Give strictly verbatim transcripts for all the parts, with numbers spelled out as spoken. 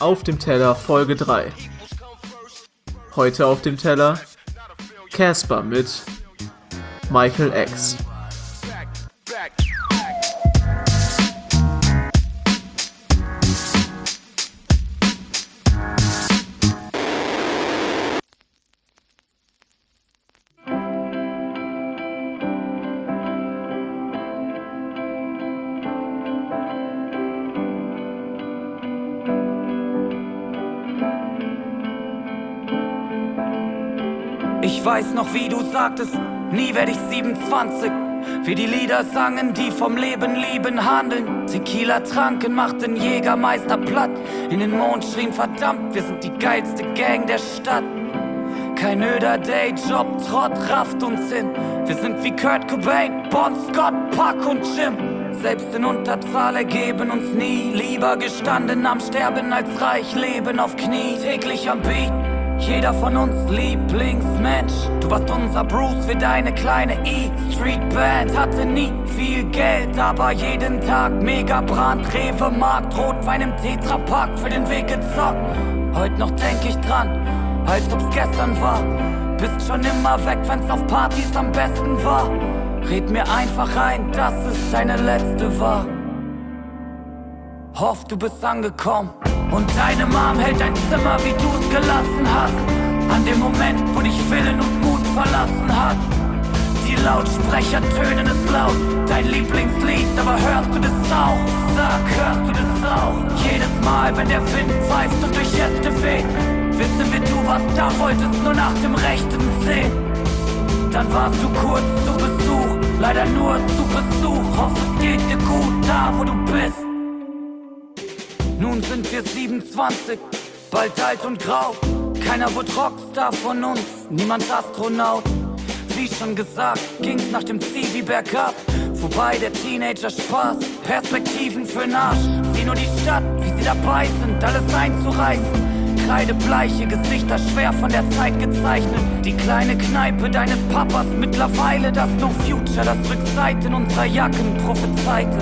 Auf dem Teller Folge drei. Heute auf dem Teller Casper mit Michael X. Ich weiß noch, wie du sagtest, nie werd ich siebenundzwanzig. Wir die Lieder sangen, die vom Leben lieben handeln. Tequila tranken, machten Jägermeister platt. In den Mond schrien, verdammt, wir sind die geilste Gang der Stadt. Kein öder Dayjob, Trott rafft uns hin. Wir sind wie Kurt Cobain, Bon Scott, Puck und Jim. Selbst in Unterzahl ergeben uns nie. Lieber gestanden am Sterben als reich leben auf Knie. Täglich am Beat. Jeder von uns Lieblingsmensch. Du warst unser Bruce, wir deine kleine E-Street-Band. Hatte nie viel Geld, aber jeden Tag mega Brand. Rewe, Markt, Rotwein im Tetrapack für den Weg gezockt. Heute noch denk ich dran, als ob's gestern war. Bist schon immer weg, wenn's auf Partys am besten war. Red mir einfach ein, dass es deine letzte war. Hoff, du bist angekommen. Und deine Mom hält dein Zimmer, wie du's gelassen hast. An dem Moment, wo dich Willen und Mut verlassen hat. Die Lautsprecher tönen es laut, dein Lieblingslied, aber hörst du das auch? Sag, hörst du das auch? Jedes Mal, wenn der Wind pfeift und durch Äste weht, wissen wir, du warst da, wolltest nur nach dem Rechten sehen. Dann warst du kurz zu Besuch, leider nur zu Besuch. Hoffe, es geht dir gut da, wo du bist. Nun sind wir siebenundzwanzig, bald alt und grau. Keiner wird Rockstar von uns, niemand Astronaut. Wie schon gesagt, ging's nach dem Zivi bergab. Vorbei der Teenager-Spaß, Perspektiven für'n Arsch. Sieh nur die Stadt, wie sie dabei sind, alles einzureißen. Kreidebleiche Gesichter, schwer von der Zeit gezeichnet. Die kleine Kneipe deines Papas, mittlerweile das No Future, das Rückseiten unserer Jacken prophezeite.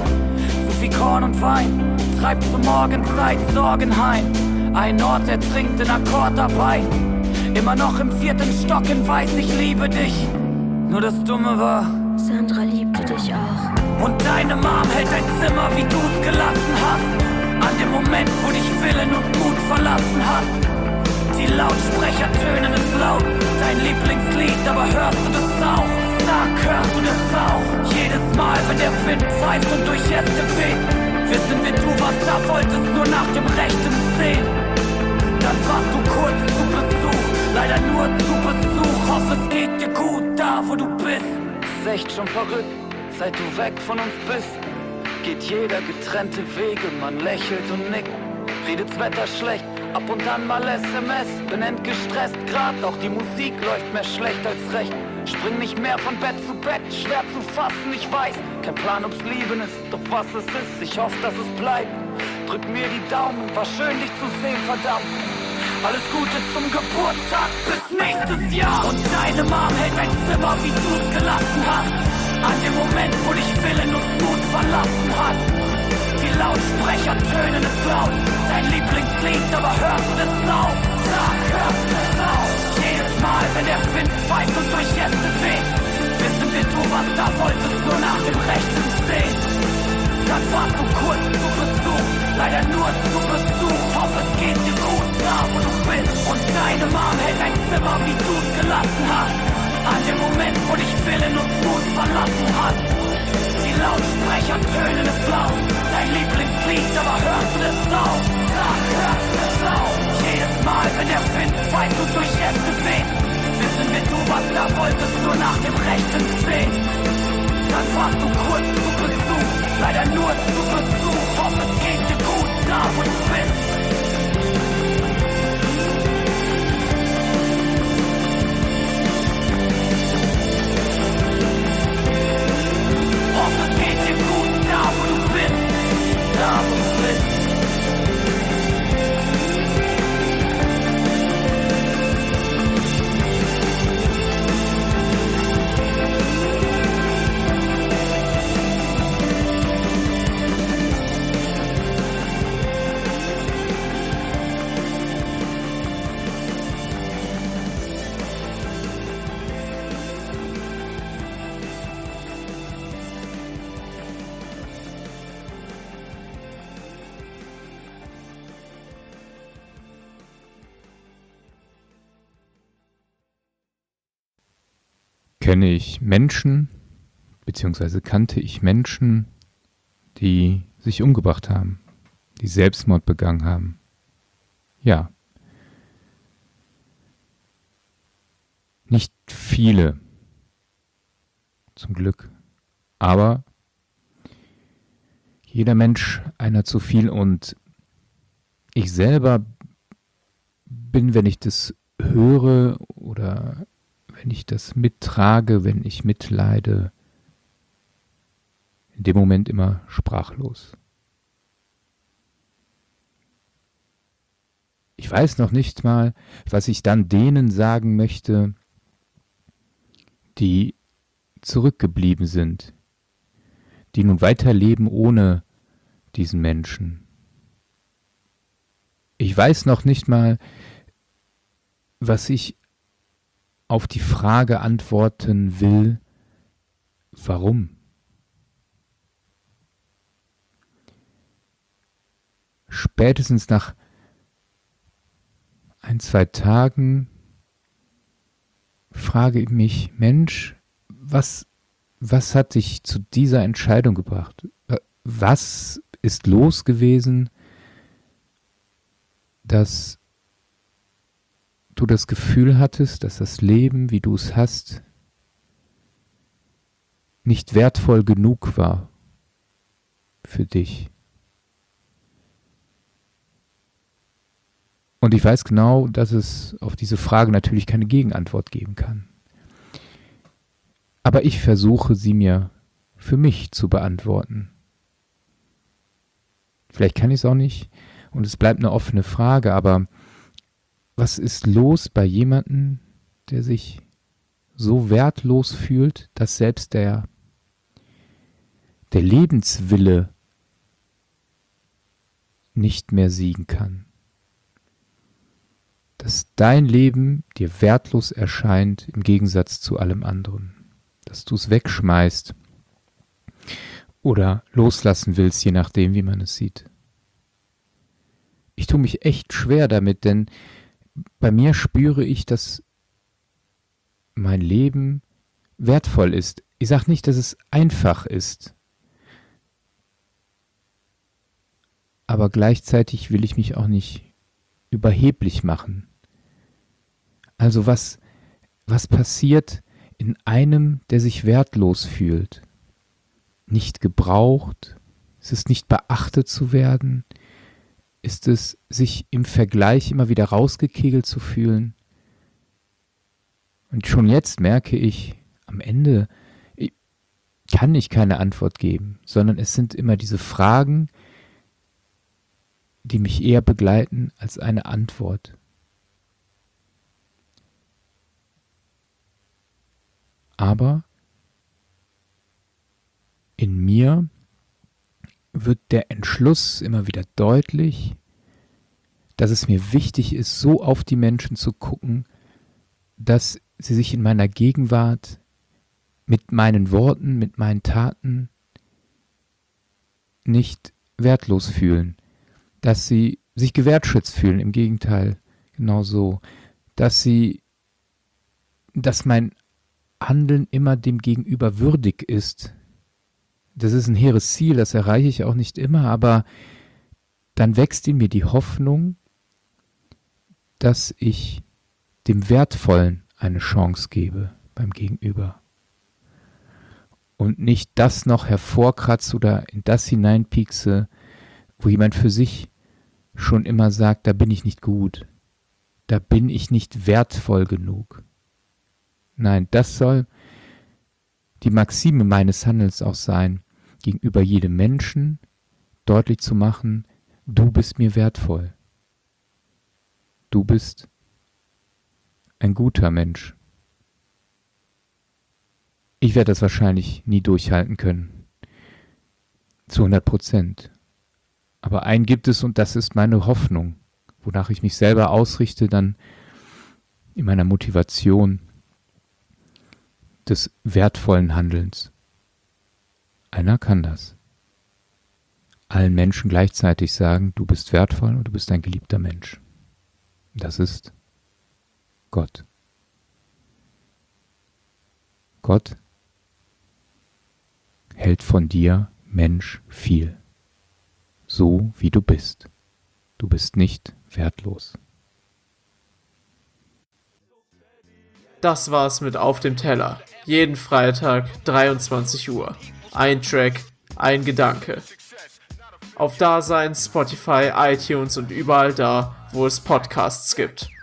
So wie Korn und Wein, treibt zur Morgenzeit Sorgen heim. Ein Ort ertrinkt in Akkordarbeit. Immer noch im vierten Stock in Weiß, ich liebe dich. Nur das Dumme war, Sandra liebte dich auch. Und deine Mom hält dein Zimmer, wie du's gelassen hast. An dem Moment, wo dich Willen und Mut verlassen hat. Die Lautsprecher tönen es laut, dein Lieblingslied, aber hörst du das auch? Sag, hörst du das auch? Jedes Mal, wenn der Wind pfeift und durch Äste weht, wissen wir, du warst da, wolltest nur nach dem Rechten sehen. Dann warst du kurz zu Besuch, leider nur zu Besuch. Hoffe, es geht dir gut da, wo du bist. Ist echt schon verrückt, seit du weg von uns bist. Geht jeder getrennte Wege, man lächelt und nickt. Redet's Wetter schlecht, ab und an mal S M S. Bin entgestresst grad, auch die Musik läuft mehr schlecht als recht. Spring nicht mehr von Bett zu Bett, schwer zu fassen, ich weiß. Kein Plan, ob's Lieben ist, doch was es ist, ich hoffe, dass es bleibt. Drück mir die Daumen, war schön dich zu sehen, verdammt. Alles Gute zum Geburtstag, bis nächstes Jahr. Und deine Mom hält dein Zimmer, wie du's gelassen hast. An dem Moment, wo dich Willen und Mut verlassen hat. Die Lautsprecher tönen es laut, dein Lieblingslied, aber hörst du das auch? Sag, hörst du das auch? Jedes Mal, wenn der Wind pfeift und durch Äste weht, wissen wir, du warst da, wolltest nur nach dem Rechten sehen. Dann warst du kurz zu Besuch, leider nur zu Besuch. Hoffe, es geht dir gut da, wo du bist. Und deine Mom hält dein Zimmer, wie du's gelassen hast. An dem Moment, wo dich Willen und Mut verlassen hat. Die Lautsprecher tönen es laut, dein Lieblingslied, aber hörst du das auch? Sag, hörst du das auch? Jedes Mal, wenn der Wind pfeift und durch Äste weht, wissen wir, du warst da, wolltest nur nach dem Rechten sehen. Dann warst du kurz zu Besuch, leider nur zu Besuch. Hoffe, es geht dir gut da, wo du bist. Hoffe, es geht dir gut da, wo du bist. Da, wo du bist. kenne ich Menschen, beziehungsweise kannte ich Menschen, die sich umgebracht haben, die Selbstmord begangen haben. Ja. Nicht viele, zum Glück, aber jeder Mensch einer zu viel, und ich selber bin, wenn ich das höre oder wenn ich das mittrage, wenn ich mitleide, in dem Moment immer sprachlos. Ich weiß noch nicht mal, was ich dann denen sagen möchte, die zurückgeblieben sind, die nun weiterleben ohne diesen Menschen. Ich weiß noch nicht mal, was ich auf die Frage antworten will, warum? Spätestens nach ein, zwei Tagen frage ich mich, Mensch, was, was hat dich zu dieser Entscheidung gebracht? Was ist los gewesen, dass du das Gefühl hattest, dass das Leben, wie du es hast, nicht wertvoll genug war für dich? Und ich weiß genau, dass es auf diese Frage natürlich keine Gegenantwort geben kann. Aber ich versuche, sie mir für mich zu beantworten. Vielleicht kann ich es auch nicht und es bleibt eine offene Frage, aber was ist los bei jemandem, der sich so wertlos fühlt, dass selbst der, der Lebenswille nicht mehr siegen kann? Dass dein Leben dir wertlos erscheint im Gegensatz zu allem anderen. Dass du es wegschmeißt oder loslassen willst, je nachdem, wie man es sieht. Ich tue mich echt schwer damit, denn bei mir spüre ich, dass mein Leben wertvoll ist. Ich sage nicht, dass es einfach ist, aber gleichzeitig will ich mich auch nicht überheblich machen. Also was, was passiert in einem, der sich wertlos fühlt? Nicht gebraucht? Ist es nicht beachtet zu werden? Ist es, sich im Vergleich immer wieder rausgekegelt zu fühlen? Und schon jetzt merke ich, am Ende kann ich keine Antwort geben, sondern es sind immer diese Fragen, die mich eher begleiten als eine Antwort. Aber in mir wird der Entschluss immer wieder deutlich, dass es mir wichtig ist, so auf die Menschen zu gucken, dass sie sich in meiner Gegenwart mit meinen Worten, mit meinen Taten nicht wertlos fühlen, dass sie sich gewertschätzt fühlen, im Gegenteil, genauso, dass sie, dass mein Handeln immer dem Gegenüber würdig ist. Das ist ein hehres Ziel, das erreiche ich auch nicht immer, aber dann wächst in mir die Hoffnung, dass ich dem Wertvollen eine Chance gebe beim Gegenüber und nicht das noch hervorkratze oder in das hineinpiekse, wo jemand für sich schon immer sagt, da bin ich nicht gut, da bin ich nicht wertvoll genug. Nein, das soll die Maxime meines Handelns auch sein, gegenüber jedem Menschen deutlich zu machen, du bist mir wertvoll. Du bist ein guter Mensch. Ich werde das wahrscheinlich nie durchhalten können. Zu hundert Prozent. Aber einen gibt es und das ist meine Hoffnung, wonach ich mich selber ausrichte, dann in meiner Motivation des wertvollen Handelns. Einer kann das. Allen Menschen gleichzeitig sagen, du bist wertvoll und du bist ein geliebter Mensch. Das ist Gott. Gott hält von dir, Mensch, viel. So wie du bist. Du bist nicht wertlos. Das war's mit Auf dem Teller. Jeden Freitag, dreiundzwanzig Uhr. Ein Track, ein Gedanke. Auf Dasein, Spotify, iTunes und überall da, wo es Podcasts gibt.